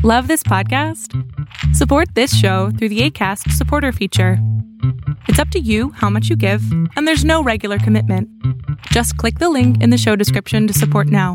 Love this podcast? Support this show through the Acast supporter feature. It's up to you how much you give, and there's no regular commitment. Just click the link in the show description to support now.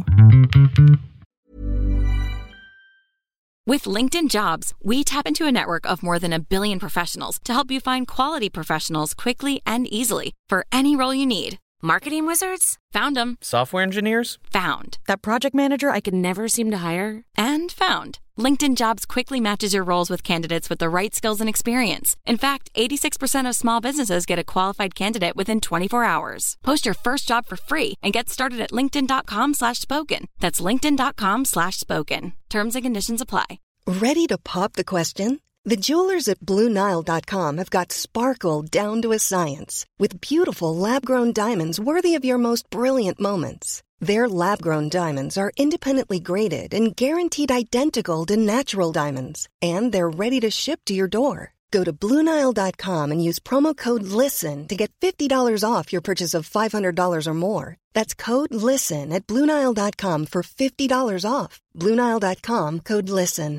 With LinkedIn Jobs, we tap into a network of more than 1 billion professionals to help you find quality professionals quickly and easily for any role you need. Marketing wizards? Found them. Software engineers? Found. That project manager I could never seem to hire? And found. LinkedIn Jobs quickly matches your roles with candidates with the right skills and experience. In fact, 86% of small businesses get a qualified candidate within 24 hours. Post your first job for free and get started at linkedin.com/spoken. That's linkedin.com/spoken. Terms and conditions apply. Ready to pop the question? The jewelers at BlueNile.com have got sparkle down to a science with beautiful lab-grown diamonds worthy of your most brilliant moments. Their lab-grown diamonds are independently graded and guaranteed identical to natural diamonds, and they're ready to ship to your door. Go to BlueNile.com and use promo code LISTEN to get $50 off your purchase of $500 or more. That's code LISTEN at BlueNile.com for $50 off. BlueNile.com, code LISTEN.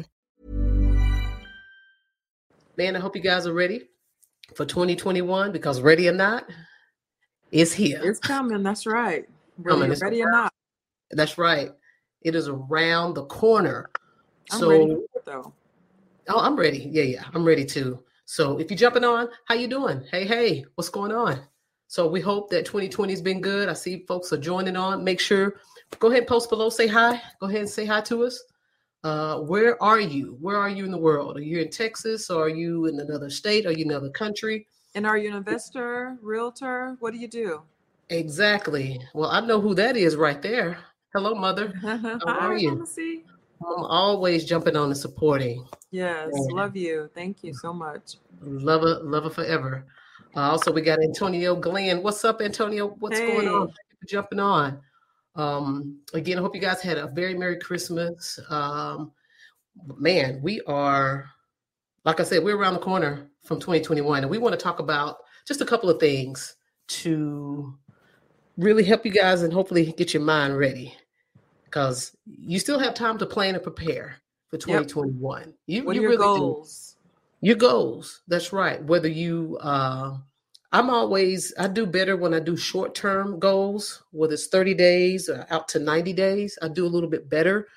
Man, I hope you guys are ready for 2021, because ready or not, it's here. It's coming. That's right. Ready or not. That's right. It is around the corner. I'm ready for it, though. Oh, I'm ready. Yeah. I'm ready too. So if you're jumping on, how you doing? Hey, what's going on? So we hope that 2020 has been good. I see folks are joining on. Make sure, go ahead and post below. Say hi. Go ahead and say hi to us. Where are you? Where are you in the world? Are you in Texas? Or are you in another state? Are you in another country? And are you an investor, realtor? What do you do? Exactly. Well, I know who that is right there. Hello, Mother. How are you? Lucy. I'm always jumping on and supporting. Yes, love you. Thank you so much. Love her forever. Also, we got Antonio Glenn. What's up, Antonio? What's going on? Thank you for jumping on. Again, I hope you guys had a very Merry Christmas. Man, we are, like I said, we're around the corner from 2021, and we want to talk about just a couple of things to really help you guys and hopefully get your mind ready, because you still have time to plan and prepare for 2021. What are your really goals? Your goals. That's right. Whether you, I do better when I do short-term goals, whether it's 30 days or out to 90 days. I do a little bit better,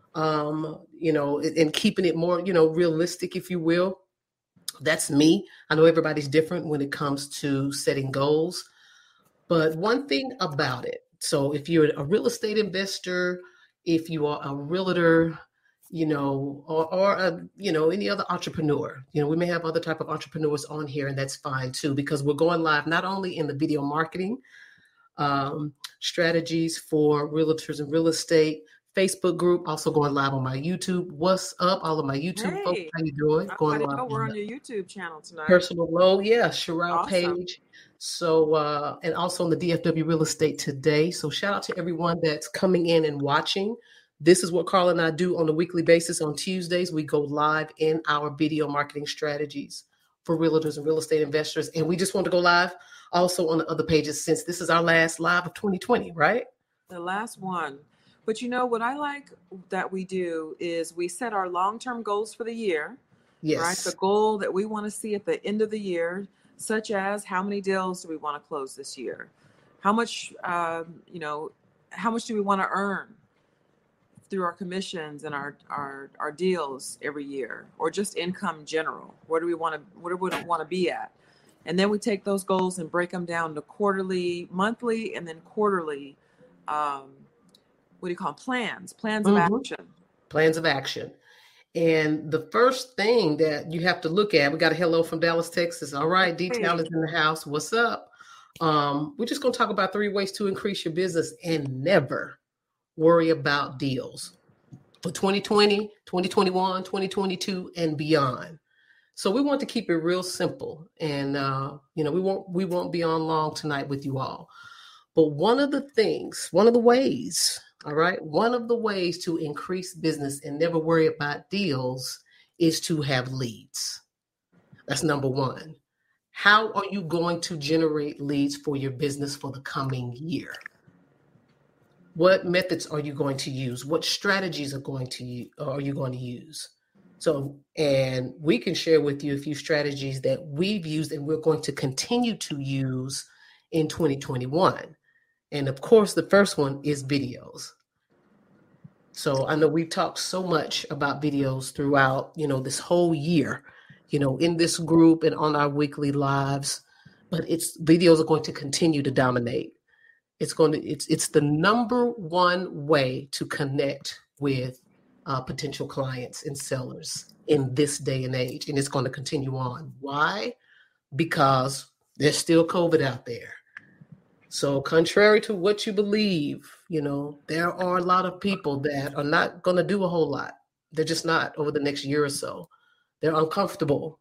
and keeping it more, realistic, if you will. That's me. I know everybody's different when it comes to setting goals. But one thing about it, so if you're a real estate investor, if you are a realtor, or any other entrepreneur, we may have other type of entrepreneurs on here, and that's fine too, because we're going live not only in the video marketing strategies for realtors and real estate Facebook group, also going live on my YouTube. What's up, all of my YouTube folks? How you doing? Going live. We're on your YouTube channel tonight. Personal Low, Sherelle Page. So, and also on the DFW Real Estate Today. So shout out to everyone that's coming in and watching. This is what Carla and I do on a weekly basis. On Tuesdays, we go live in our video marketing strategies for realtors and real estate investors. And we just want to go live also on the other pages, since this is our last live of 2020, right? The last one. But what I like that we do is we set our long-term goals for the year. Yes. Right? The goal that we want to see at the end of the year, such as how many deals do we want to close this year? How much, how much do we want to earn through our commissions and our deals every year, or just income in general? Where do we want to be at? And then we take those goals and break them down to quarterly, monthly, and then quarterly, what do you call them? Plans of action. Plans of action. And the first thing that you have to look at, we got a hello from Dallas, Texas. All right, Detail is in the house. What's up? We're just going to talk about 3 ways to increase your business and never worry about deals for 2020, 2021, 2022, and beyond. So we want to keep it real simple. And, we won't be on long tonight with you all. But one of the ways to increase business and never worry about deals is to have leads. That's number one. How are you going to generate leads for your business for the coming year? What methods are you going to use? What strategies are you going to use? So, and we can share with you a few strategies that we've used and we're going to continue to use in 2021. And of course, the first one is videos. So I know we've talked so much about videos throughout, this whole year, in this group and on our weekly lives, but videos are going to continue to dominate. It's the number one way to connect with potential clients and sellers in this day and age. And it's going to continue on. Why? Because there's still COVID out there. So contrary to what you believe, there are a lot of people that are not going to do a whole lot. They're just not over the next year or so. They're uncomfortable,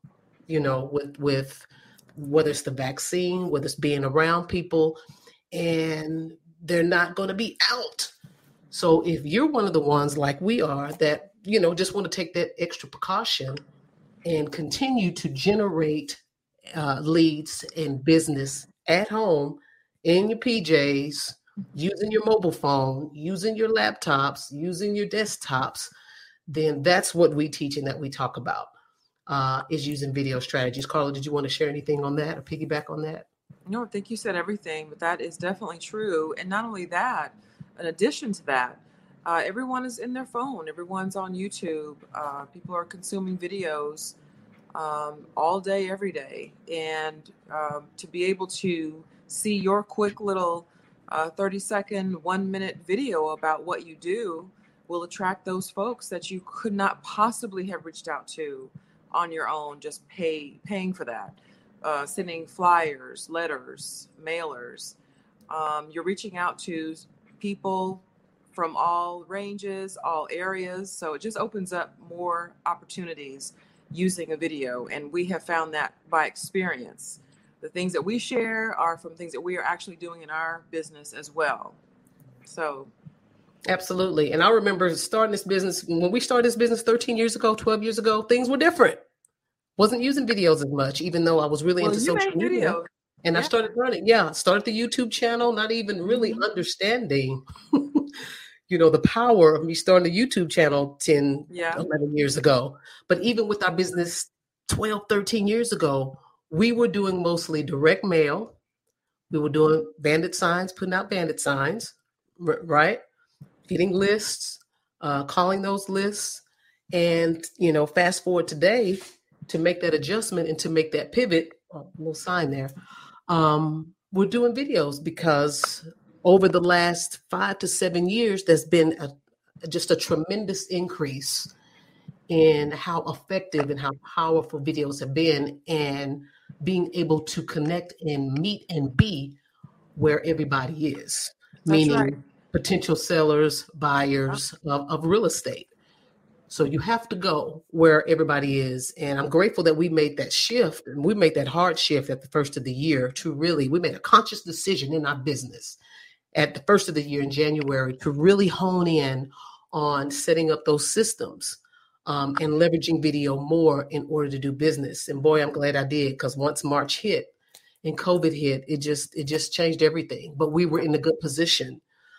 with whether it's the vaccine, whether it's being around people, and they're not going to be out. So if you're one of the ones like we are that, just want to take that extra precaution and continue to generate leads and business at home, in your PJs, using your mobile phone, using your laptops, using your desktops, then that's what we teach and that we talk about, is using video strategies. Carla, did you want to share anything on that or piggyback on that? No, I think you said everything, but that is definitely true. And not only that, in addition to that, everyone is in their phone. Everyone's on YouTube. People are consuming videos all day, every day. And to be able to see your quick little 30-second, 1-minute video about what you do will attract those folks that you could not possibly have reached out to on your own, just paying for that. Sending flyers, letters, mailers. You're reaching out to people from all ranges, all areas. So it just opens up more opportunities using a video. And we have found that by experience. The things that we share are from things that we are actually doing in our business as well. So. Absolutely. And I remember starting this business, when we started this business 13 years ago, 12 years ago, things were different. Wasn't using videos as much, even though I was really into social media. And I started running. Started the YouTube channel, not even really understanding, the power of me starting the YouTube channel 10, 11 years ago. But even with our business 12, 13 years ago, we were doing mostly direct mail. We were doing bandit signs, putting out bandit signs, right? Getting lists, calling those lists. And, fast forward today, to make that adjustment and to make that pivot, little sign there, we're doing videos because over the last 5 to 7 years, there's been just a tremendous increase in how effective and how powerful videos have been and being able to connect and meet and be where everybody is, meaning potential sellers, buyers of real estate. So you have to go where everybody is. And I'm grateful that we made that shift, and we made that hard shift at the first of the year we made a conscious decision in our business at the first of the year in January to really hone in on setting up those systems and leveraging video more in order to do business. And boy, I'm glad I did, because once March hit and COVID hit, it just changed everything. But we were in a good position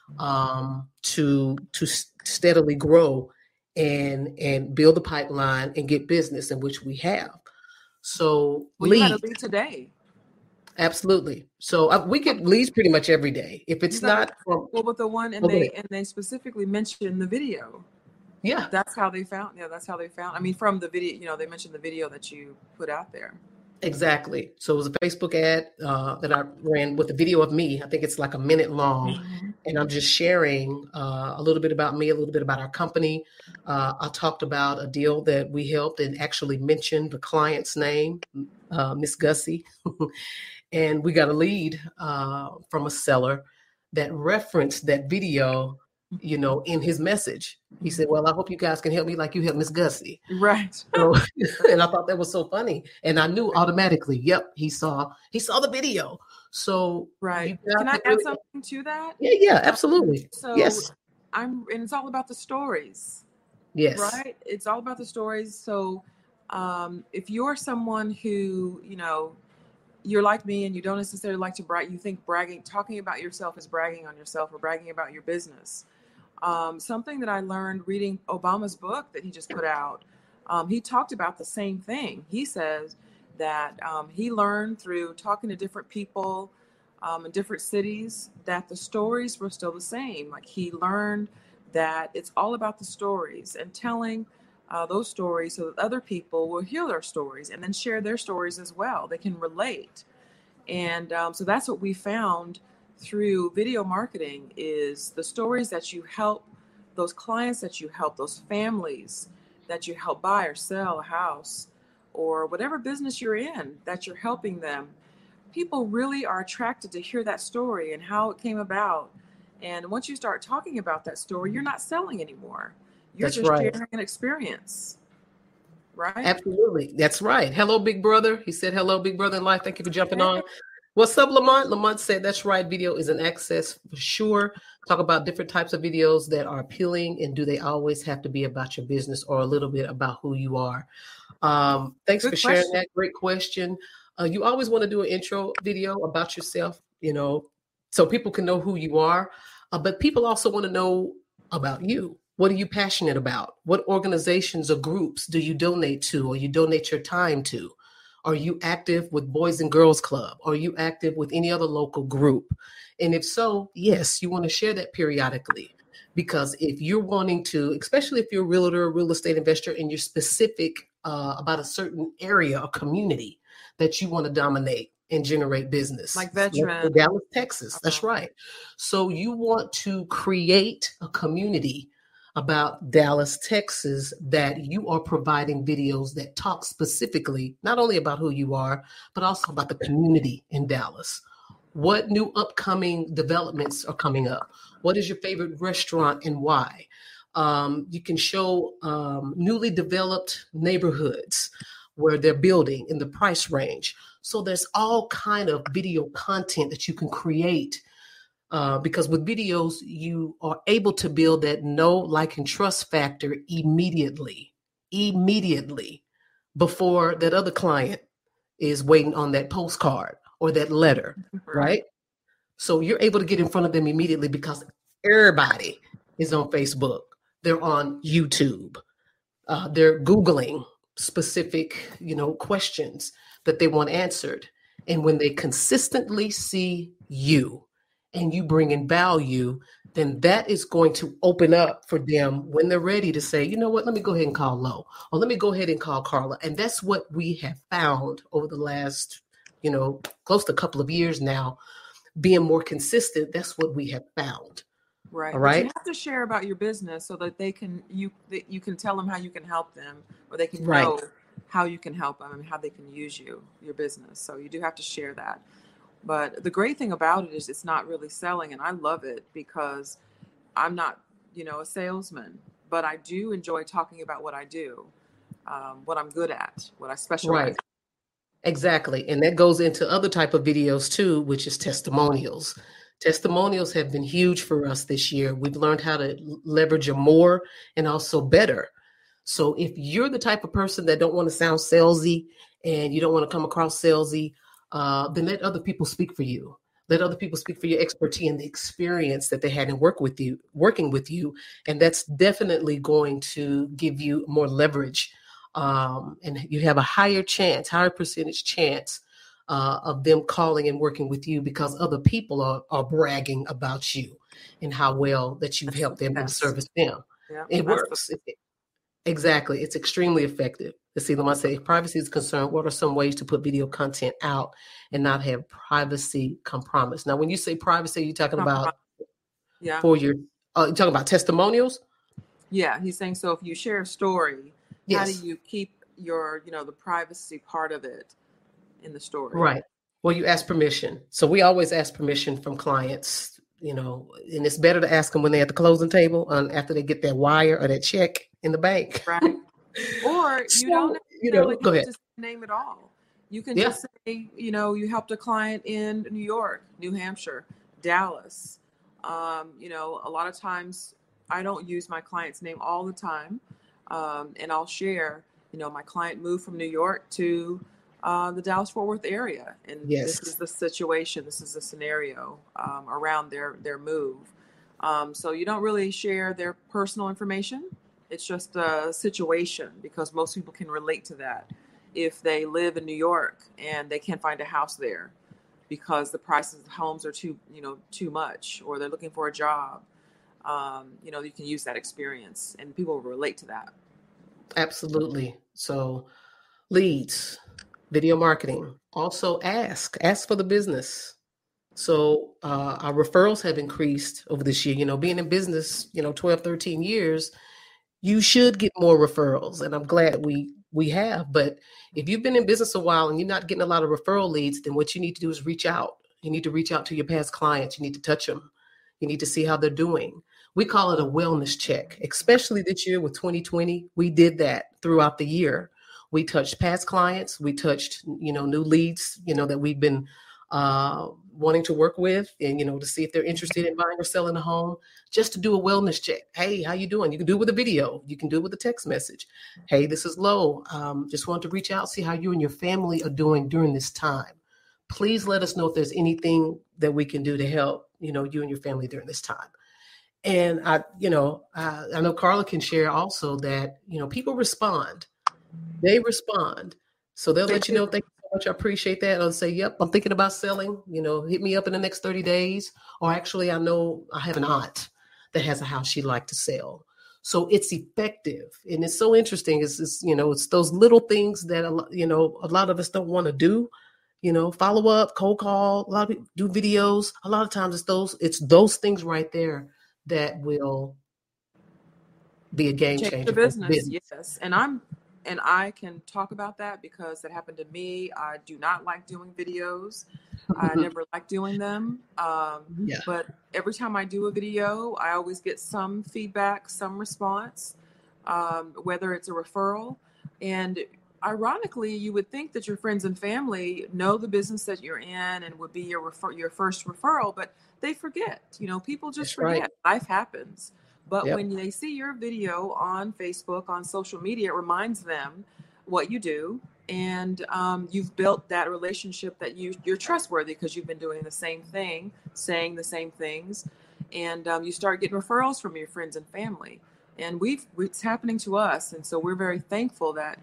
to steadily grow and build the pipeline and get business, in which we have. So you got a lead today. Absolutely. So we get leads pretty much every day. If it's not from, with the one, and they specifically mentioned the video. Yeah, that's how they found. I mean, from the video, they mentioned the video that you put out there. Exactly. So it was a Facebook ad that I ran with a video of me. I think it's like a minute long. Mm-hmm. And I'm just sharing a little bit about me, a little bit about our company. I talked about a deal that we helped and actually mentioned the client's name, Miss Gussie. And we got a lead from a seller that referenced that video, in his message. He said, well, I hope you guys can help me like you helped Miss Gussie. Right. So, and I thought that was so funny. And I knew automatically, yep, he saw the video. So right. Can I add something to that? Yeah, absolutely. So yes. And it's all about the stories. Yes. Right? It's all about the stories. So if you're someone who, you're like me and you don't necessarily like to brag, you think talking about yourself is bragging on yourself or bragging about your business. Something that I learned reading Obama's book that he just put out, he talked about the same thing. He says that he learned through talking to different people in different cities that the stories were still the same. Like he learned that it's all about the stories and telling those stories so that other people will hear their stories and then share their stories as well. They can relate. And so that's what we found through video marketing is the stories that you help, those clients that you help, those families that you help buy or sell a house or whatever business you're in that you're helping them. People really are attracted to hear that story and how it came about. And once you start talking about that story, you're not selling anymore. You're That's just right. sharing an experience. Right? Absolutely. That's right. Hello, big brother. He said, hello, big brother in life. Thank you for jumping on. What's up, Lamont? Lamont said, that's right. Video is an access for sure. Talk about different types of videos that are appealing. And do they always have to be about your business or a little bit about who you are? Thanks Good for sharing question. that. Great question. You always want to do an intro video about yourself, you know, so people can know who you are. But people also want to know about you. What are you passionate about? What organizations or groups do you donate to or you donate your time to? Are you active with Boys and Girls Club? Are you active with any other local group? And if so, yes, you want to share that periodically. Because if you're wanting to, especially if you're a realtor, a real estate investor, and you're specific about a certain area or community that you want to dominate and generate business. Like veteran. Dallas, Texas. That's right. So you want to create a community about Dallas, Texas, that you are providing videos that talk specifically, not only about who you are, but also about the community in Dallas. What new upcoming developments are coming up? What is your favorite restaurant and why? You can show newly developed neighborhoods where they're building in the price range. So there's all kind of video content that you can create because with videos, you are able to build that know, like, and trust factor immediately before that other client is waiting on that postcard or that letter, right? So you're able to get in front of them immediately because everybody is on Facebook. They're on YouTube. They're Googling specific, questions that they want answered. And when they consistently see you and you bring in value, then that is going to open up for them when they're ready to say, you know what, let me go ahead and call Lo, or let me go ahead and call Carla. And that's what we have found over the last, close to a couple of years now, being more consistent. That's what we have found. Right. All right. But you have to share about your business so that you can tell them how you can help them, or they can know how you can help them and how they can use your business. So you do have to share that. But the great thing about it is it's not really selling. And I love it because I'm not, a salesman, but I do enjoy talking about what I do, what I'm good at, what I specialize in. Exactly. And that goes into other type of videos too, which is testimonials. Testimonials have been huge for us this year. We've learned how to leverage them more and also better. So if you're the type of person that don't want to sound salesy and you don't want to come across salesy, then let other people speak for you. Let other people speak for your expertise and the experience that they had in working with you. And that's definitely going to give you more leverage. And you have a higher percentage chance of them calling and working with you because other people are bragging about you and how well that you've helped them and serviced them. Yeah, it works. Exactly. It's extremely effective. Let's see, Lamont say, if privacy is concerned, what are some ways to put video content out and not have privacy compromise? Now, when you say privacy, you're talking about you're talking about testimonials? Yeah, he's saying, so if you share a story, how do you keep your, the privacy part of it in the story? Right. Well, you ask permission. So we always ask permission from clients, and it's better to ask them when they're at the closing table after they get that wire or that check in the bank. Right. Or you don't necessarily have to name it all. You can just say, you helped a client in New York, New Hampshire, Dallas. A lot of times I don't use my client's name all the time. And I'll share, my client moved from New York to the Dallas-Fort Worth area. And this is the situation. This is the scenario around their move. So you don't really share their personal information. It's just a situation, because most people can relate to that. If they live in New York and they can't find a house there because the prices of homes are too much, or they're looking for a job, you can use that experience, and people will relate to that. Absolutely. So leads, video marketing, also ask for the business. So our referrals have increased over this year. Being in business, 12, 13 years, you should get more referrals. And I'm glad we have. But if you've been in business a while and you're not getting a lot of referral leads, then what you need to do is reach out. You need to reach out to your past clients. You need to touch them. You need to see how they're doing. We call it a wellness check, especially this year with 2020. We did that throughout the year. We touched past clients. We touched, new leads, that we've been wanting to work with, and, to see if they're interested in buying or selling a home, just to do a wellness check. Hey, how you doing? You can do it with a video. You can do it with a text message. Hey, this is Lo. Just want to reach out, see how you and your family are doing during this time. Please let us know if there's anything that we can do to help, you and your family during this time. And I know Carla can share also that, people respond. They respond. So they'll let you know if they much. I appreciate that. I'll say, yep, I'm thinking about selling, hit me up in the next 30 days. Or actually, I know I have an aunt that has a house she'd like to sell. So it's effective. And it's so interesting. It's those little things that, a lot of us don't want to do, follow up, cold call, a lot of people do videos. A lot of times it's those things right there that will be a game changer. Change the business. Yes. And I can talk about that because it happened to me. I do not like doing videos. I never liked doing them. But every time I do a video, I always get some feedback, some response, whether it's a referral. And ironically, you would think that your friends and family know the business that you're in and would be your first referral, but they forget. People just forget. Right. Life happens. But when they see your video on Facebook, on social media, it reminds them what you do. And you've built that relationship that you're trustworthy because you've been doing the same thing, saying the same things. And you start getting referrals from your friends and family. And it's happening to us. And so we're very thankful that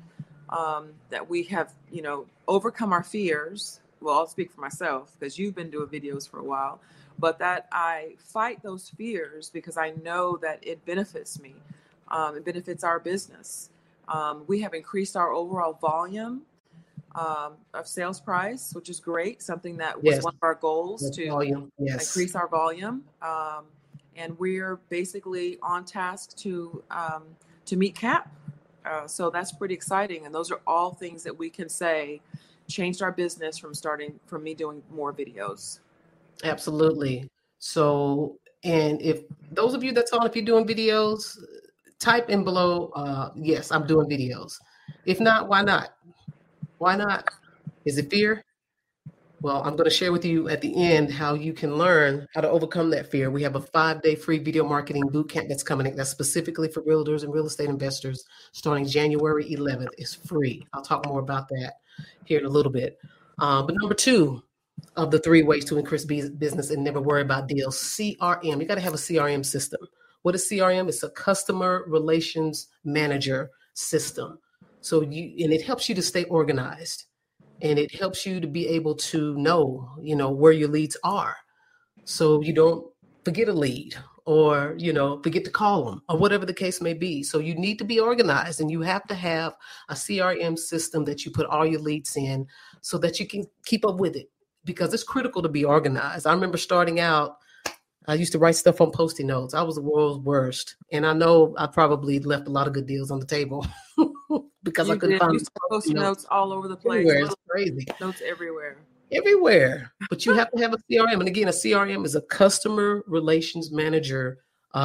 we have, overcome our fears. Well, I'll speak for myself because you've been doing videos for a while. But that I fight those fears because I know that it benefits me. It benefits our business. We have increased our overall volume of sales price, which is great. Something that was one of our goals to increase our volume. And we're basically on task to meet cap. So that's pretty exciting. And those are all things that we can say changed our business from me doing more videos. Absolutely. So, and if those of you that's on, if you're doing videos, type in below, yes, I'm doing videos. If not, why not? Why not? Is it fear? Well, I'm going to share with you at the end how you can learn how to overcome that fear. We have a 5-day free video marketing bootcamp that's coming in. That's specifically for realtors and real estate investors starting January 11th. It's free. I'll talk more about that here in a little bit. But number 2 of the 3 ways to increase business and never worry about deals, CRM. You got to have a CRM system. What is CRM? It's a customer relations manager system. So and it helps you to stay organized. And it helps you to be able to know, where your leads are. So you don't forget a lead or, forget to call them or whatever the case may be. So you need to be organized, and you have to have a CRM system that you put all your leads in so that you can keep up with it, because it's critical to be organized. I remember starting out, I used to write stuff on Post-it notes. I was the world's worst. And I know I probably left a lot of good deals on the table because I couldn't find Post-it notes all over the place. Everywhere. It's crazy. Notes everywhere. Everywhere. But you have to have a CRM. And again, a CRM is a customer relations manager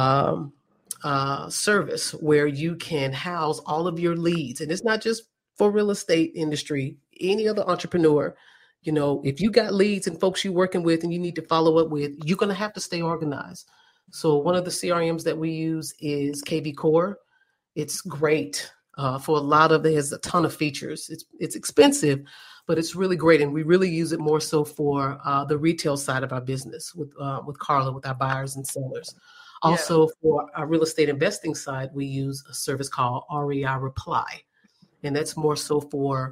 service where you can house all of your leads. And it's not just for real estate industry, any other entrepreneur. If you got leads and folks you're working with and you need to follow up with, you're going to have to stay organized. So one of the CRMs that we use is KV Core. It's great for a lot of, there's a ton of features. It's expensive, but it's really great. And we really use it more so for the retail side of our business with Carla, with our buyers and sellers. Yeah. Also, for our real estate investing side, we use a service called REI Reply. And that's more so for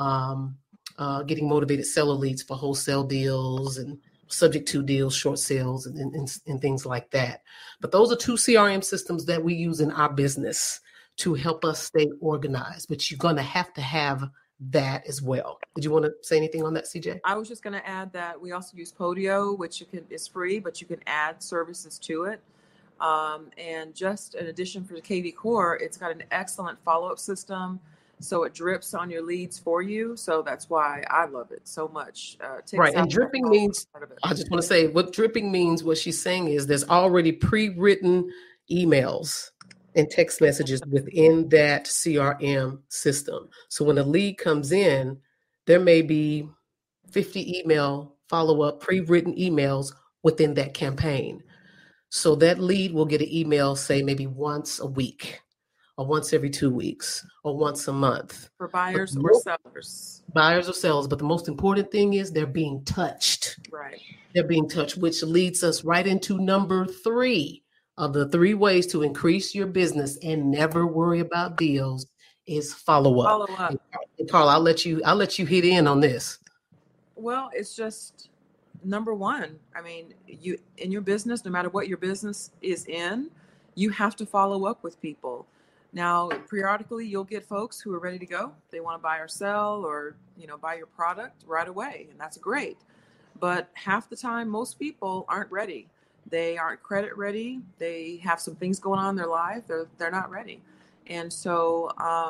getting motivated seller leads for wholesale deals and subject to deals, short sales, and things like that. But those are two CRM systems that we use in our business to help us stay organized. But you're going to have that as well. Did you want to say anything on that, CJ? I was just going to add that we also use Podio, which is free, but you can add services to it. And just in addition for the KV Core, it's got an excellent follow-up system. So it drips on your leads for you. So that's why I love it so much. Right. And dripping means, I just want to say what dripping means, what she's saying is there's already pre-written emails and text messages within that CRM system. So when a lead comes in, there may be 50 email follow-up pre-written emails within that campaign. So that lead will get an email, say maybe once a week, or once every 2 weeks, or once a month. For buyers or sellers. Buyers or sellers. But the most important thing is they're being touched. Right. They're being touched, which leads us right into number 3 of the 3 ways to increase your business and never worry about deals is follow up. Follow up. And Carla, I'll let you hit in on this. Well, it's just number 1. I mean, you in your business, no matter what your business is in, you have to follow up with people. Now, periodically, you'll get folks who are ready to go. They want to buy or sell or, buy your product right away. And that's great. But half the time, most people aren't ready. They aren't credit ready. They have some things going on in their life. They're not ready. And so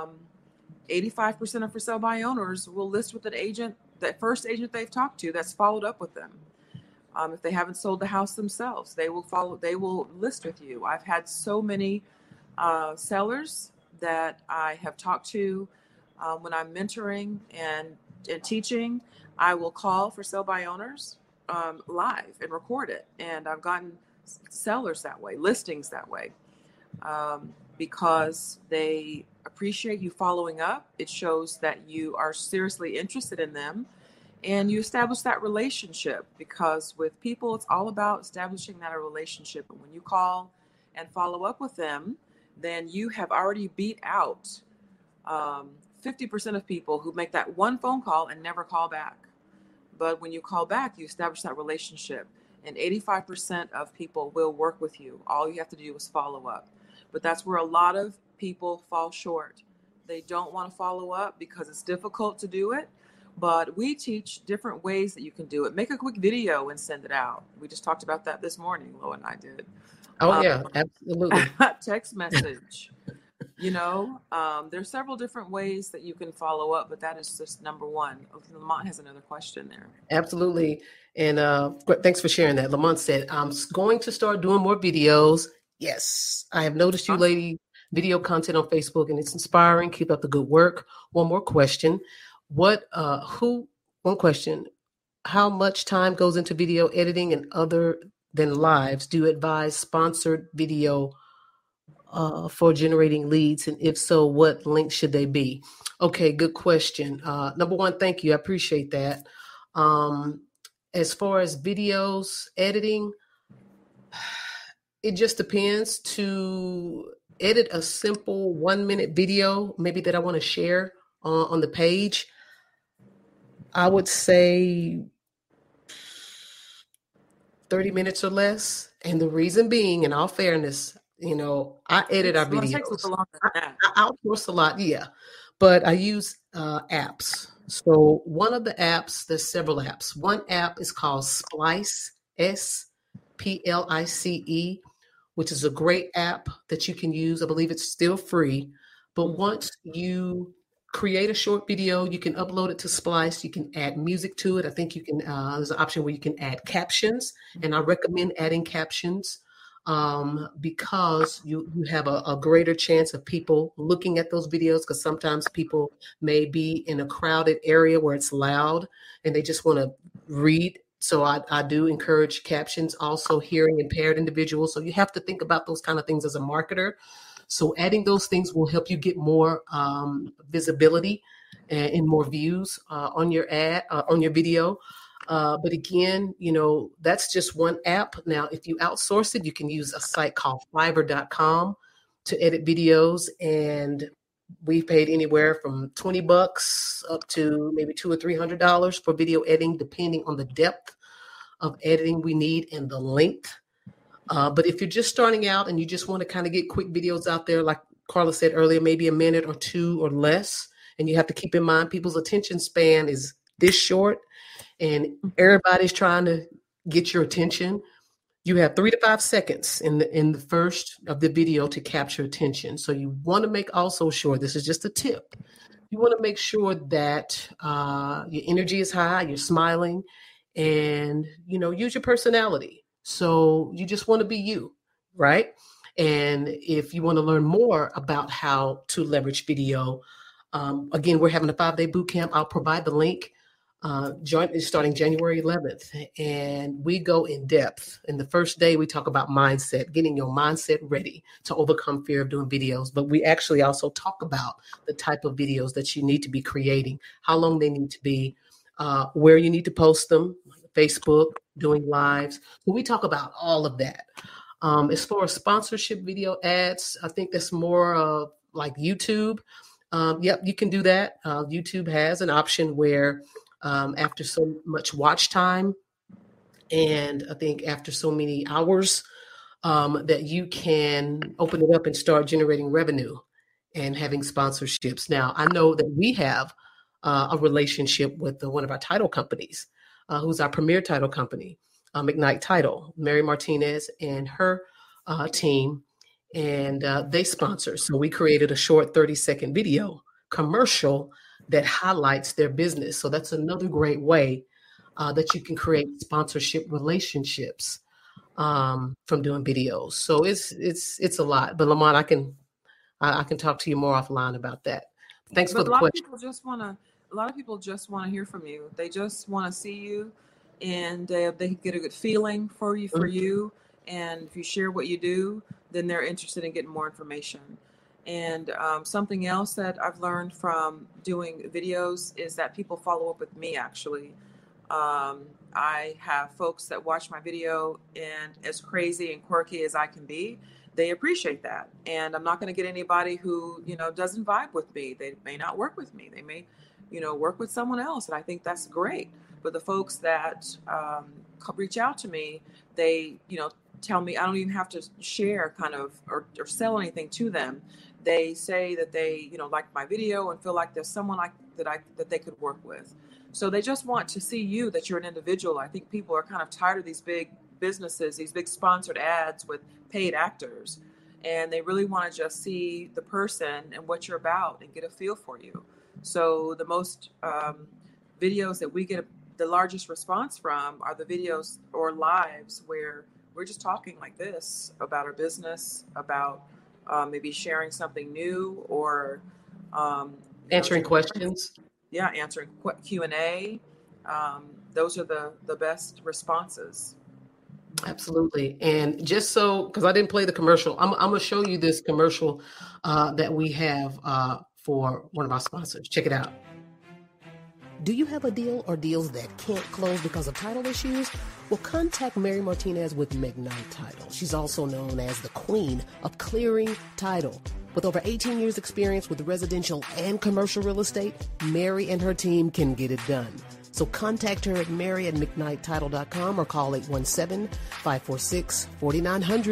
85% of for sale by owners will list with an agent, that first agent they've talked to that's followed up with them. If they haven't sold the house themselves, they will list with you. I've had so many sellers that I have talked to when I'm mentoring and teaching. I will call for sale by owners live and record it. And I've gotten sellers that way, listings that way, because they appreciate you following up. It shows that you are seriously interested in them. And you establish that relationship, because with people, it's all about establishing that relationship. And when you call and follow up with them, then you have already beat out 50% of people who make that one phone call and never call back. But when you call back, you establish that relationship. And 85% of people will work with you. All you have to do is follow up. But that's where a lot of people fall short. They don't want to follow up because it's difficult to do it. But we teach different ways that you can do it. Make a quick video and send it out. We just talked about that this morning, Lo and I did. Oh, yeah, absolutely. Text message. There's several different ways that you can follow up, but that is just number 1. Lamont has another question there. Absolutely. And thanks for sharing that. Lamont said, I'm going to start doing more videos. Yes, I have noticed you lady video content on Facebook and it's inspiring. Keep up the good work. One more question. One question, how much time goes into video editing and other than lives? Do you advise sponsored video for generating leads? And if so, what links should they be? Okay, good question. Number 1, thank you. I appreciate that. As far as videos editing, it just depends. To edit a simple 1-minute video, maybe that I want to share on the page, I would say 30 minutes or less. And the reason being, in all fairness, I edit our videos. I outsource a lot, yeah. But I use apps. So one of the apps, there's several apps. One app is called Splice, SPLICE, which is a great app that you can use. I believe it's still free. But once you create a short video, you can upload it to Splice. You can add music to it. I think you can, there's an option where you can add captions. And I recommend adding captions because you have a greater chance of people looking at those videos, because sometimes people may be in a crowded area where it's loud and they just want to read. So I do encourage captions, also hearing impaired individuals. So you have to think about those kind of things as a marketer. So adding those things will help you get more visibility and more views on your ad, on your video. But again, that's just one app. Now, if you outsource it, you can use a site called Fiverr.com to edit videos. And we've paid anywhere from $20 up to maybe $200 or $300 for video editing, depending on the depth of editing we need and the length. But if you're just starting out and you just want to kind of get quick videos out there, like Carla said earlier, maybe a minute or two or less, and you have to keep in mind people's attention span is this short and everybody's trying to get your attention. You have 3 to 5 seconds in the first of the video to capture attention. So you want to make also sure, this is just a tip, you want to make sure that your energy is high, you're smiling, and use your personality. So you just want to be you, right? And if you want to learn more about how to leverage video, again, we're having a 5-day boot camp. I'll provide the link. Starting January 11th, and we go in depth. In the first day, we talk about mindset, getting your mindset ready to overcome fear of doing videos. But we actually also talk about the type of videos that you need to be creating, how long they need to be, where you need to post them, Facebook, doing lives. So we talk about all of that. As far as sponsorship video ads, I think that's more of like YouTube. Yep, you can do that. YouTube has an option where after so much watch time, and I think after so many hours, that you can open it up and start generating revenue and having sponsorships. Now, I know that we have a relationship with one of our title companies, who's our premier title company, McKnight Title, Mary Martinez and her team, and they sponsor. So we created a short 30-second video commercial that highlights their business. So that's another great way that you can create sponsorship relationships from doing videos. So it's a lot. But Lamont, I can talk to you more offline about that. Thanks for the question. A lot of people just want to hear from you. They just want to see you, and they get a good feeling for you. And if you share what you do, then they're interested in getting more information. And something else that I've learned from doing videos is that people follow up with me, actually. I have folks that watch my video, and as crazy and quirky as I can be, they appreciate that. And I'm not going to get anybody who, doesn't vibe with me. They may not work with me. They may, work with someone else. And I think that's great. But the folks that reach out to me, they, tell me I don't even have to share or sell anything to them. They say that they, like my video and feel like there's someone that they could work with. So they just want to see you, that you're an individual. I think people are kind of tired of these big businesses, these big sponsored ads with paid actors, and they really want to just see the person and what you're about and get a feel for you. So the most videos that we get the largest response from are the videos or lives where we're just talking like this about our business, about maybe sharing something new, or answering questions. Yeah, answering Q&A. Those are the best responses. Absolutely. And just so, because I didn't play the commercial, I'm going to show you this commercial that we have for one of our sponsors. Check it out. Do you have a deal or deals that can't close because of title issues? Well, contact Mary Martinez with McKnight Title. She's also known as the queen of clearing title. With over 18 years experience with residential and commercial real estate, Mary and her team can get it done. So contact her at mary@mcknightitle.com or call 817-546-4900.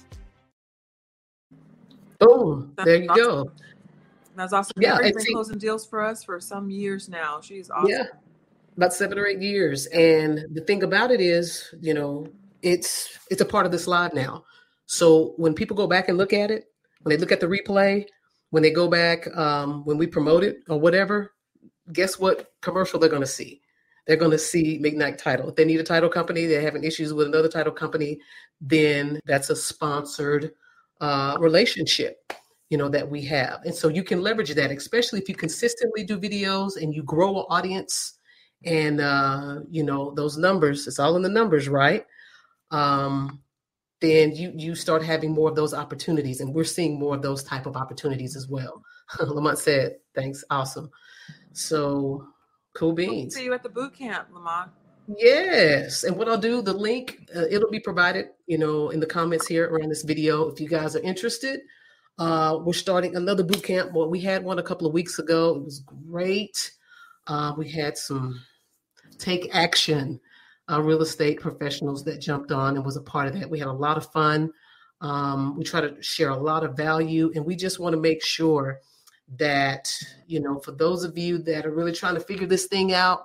Boom. There you go. That's awesome. Yeah, Mary's been closing deals for us for some years now. She's awesome. Yeah, about 7 or 8 years. And the thing about it is, it's a part of this live now. So when people go back and look at it, when they look at the replay, when they go back, when we promote it or whatever, guess what commercial they're going to see? They're going to see McKnight Title. If they need a title company, they're having issues with another title company, then that's a sponsored relationship, that we have. And so you can leverage that, especially if you consistently do videos and you grow an audience and, those numbers, it's all in the numbers, right? Then you start having more of those opportunities, and we're seeing more of those type of opportunities as well. Lamont said, thanks. Awesome. So cool beans. We'll see you at the boot camp, Lamont. Yes. And what I'll do, the link, it'll be provided, in the comments here around this video. If you guys are interested, we're starting another boot camp. Well, we had one a couple of weeks ago. It was great. We had some Take Action real estate professionals that jumped on and was a part of that. We had a lot of fun. We try to share a lot of value, and we just want to make sure that, for those of you that are really trying to figure this thing out,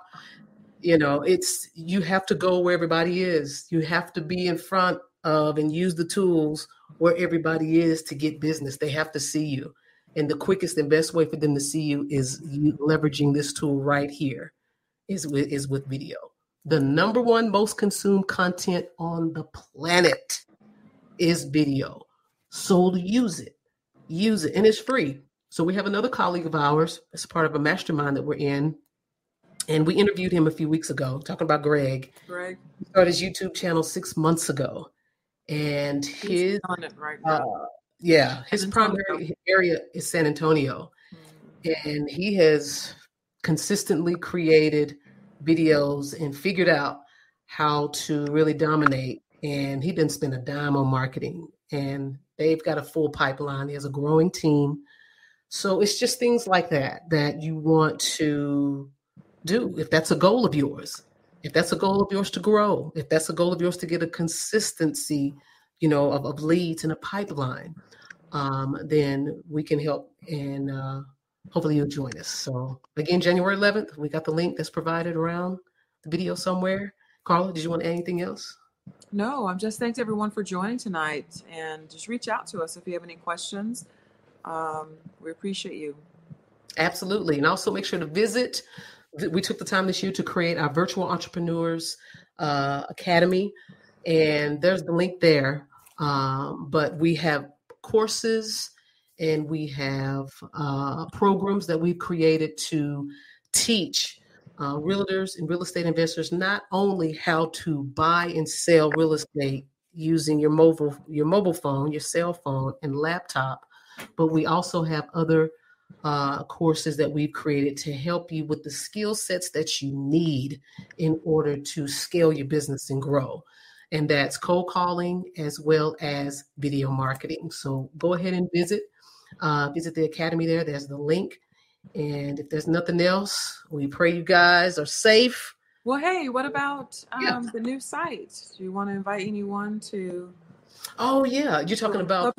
you have to go where everybody is. You have to be in front of and use the tools where everybody is to get business. They have to see you. And the quickest and best way for them to see you is you leveraging this tool right here is with video. The number one most consumed content on the planet is video. So use it. And it's free. So we have another colleague of ours as part of a mastermind that we're in. And we interviewed him a few weeks ago, talking about Greg. He started his YouTube channel 6 months ago. And his on it right now. His primary area is San Antonio. And he has consistently created videos and figured out how to really dominate. And he didn't spend a dime on marketing. And they've got a full pipeline. He has a growing team. So it's just things like that you want to do. If that's a goal of yours, to grow, if that's a goal of yours to get a consistency, of leads in a pipeline, then we can help, and hopefully you'll join us. So again, January 11th, we got the link that's provided around the video somewhere. Carla, did you want to add anything else? No, I'm just thanks everyone for joining tonight, and just reach out to us if you have any questions. We appreciate you. Absolutely. And also make sure to visit. We took the time this year to create our Virtual Entrepreneurs Academy, and there's the link there. But we have courses and we have programs that we've created to teach realtors and real estate investors not only how to buy and sell real estate using your mobile phone, your cell phone, and laptop, but we also have other courses that we've created to help you with the skill sets that you need in order to scale your business and grow. And that's cold calling as well as video marketing. So go ahead and visit the Academy there. There's the link. And if there's nothing else, we pray you guys are safe. Well, hey, what about the new site? Do you want to invite anyone to? Oh, yeah. You're talking about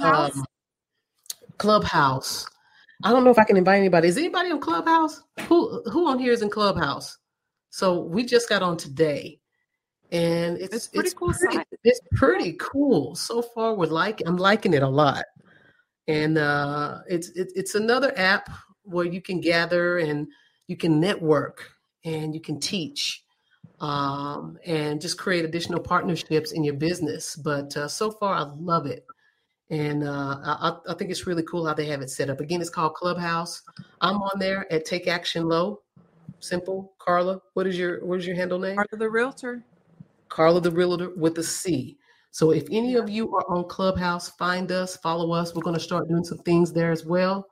Clubhouse. I don't know if I can invite anybody. Is anybody on Clubhouse? Who on here is in Clubhouse? So we just got on today, and it's pretty cool. It's pretty cool so far. I'm liking it a lot, and it's another app where you can gather and you can network and you can teach, and just create additional partnerships in your business. But so far, I love it. And I think it's really cool how they have it set up. Again, it's called Clubhouse. I'm on there at Take Action Low. Simple. Carla, what is your handle name? Carla the Realtor. Carla the Realtor with a C. So if any of you are on Clubhouse, find us, follow us. We're going to start doing some things there as well.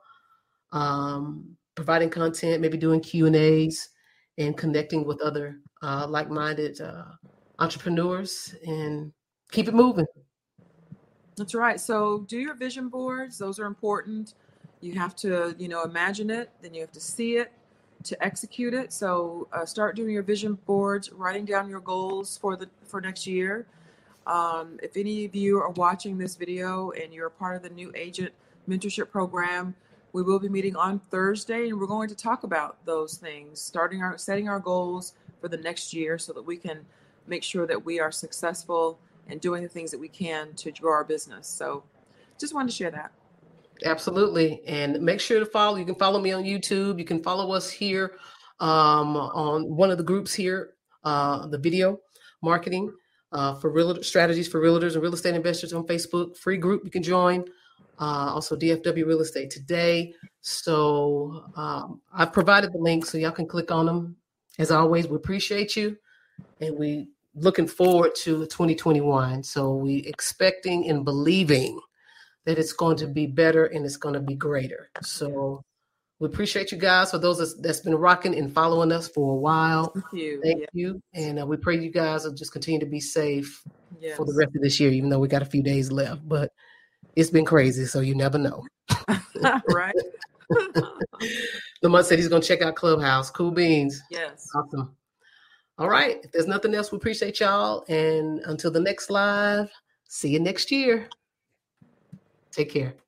Providing content, maybe doing Q&As and connecting with other like-minded entrepreneurs, and keep it moving. That's right. So do your vision boards. Those are important. You have to, imagine it, then you have to see it to execute it. So start doing your vision boards, writing down your goals for next year. If any of you are watching this video and you're a part of the New Agent Mentorship Program, we will be meeting on Thursday, and we're going to talk about those things, setting our goals for the next year so that we can make sure that we are successful and doing the things that we can to grow our business. So just wanted to share that. Absolutely. And make sure to follow. You can follow me on YouTube. You can follow us here on one of the groups here, the video marketing for realtor strategies for realtors and real estate investors on Facebook. Free group you can join. Also DFW Real Estate Today. So I've provided the link so y'all can click on them. As always, we appreciate you, and we looking forward to 2021. So we expecting and believing that it's going to be better and it's going to be greater. So We appreciate you guys. For those that's been rocking and following us for a while. Thank you. Thank you. And we pray you guys will just continue to be safe Yes. for the rest of this year, even though we got a few days left. But it's been crazy, so you never know. Right. Lamont said he's going to check out Clubhouse. Cool beans. Yes. Awesome. All right. If there's nothing else, we appreciate y'all. And until the next live, see you next year. Take care.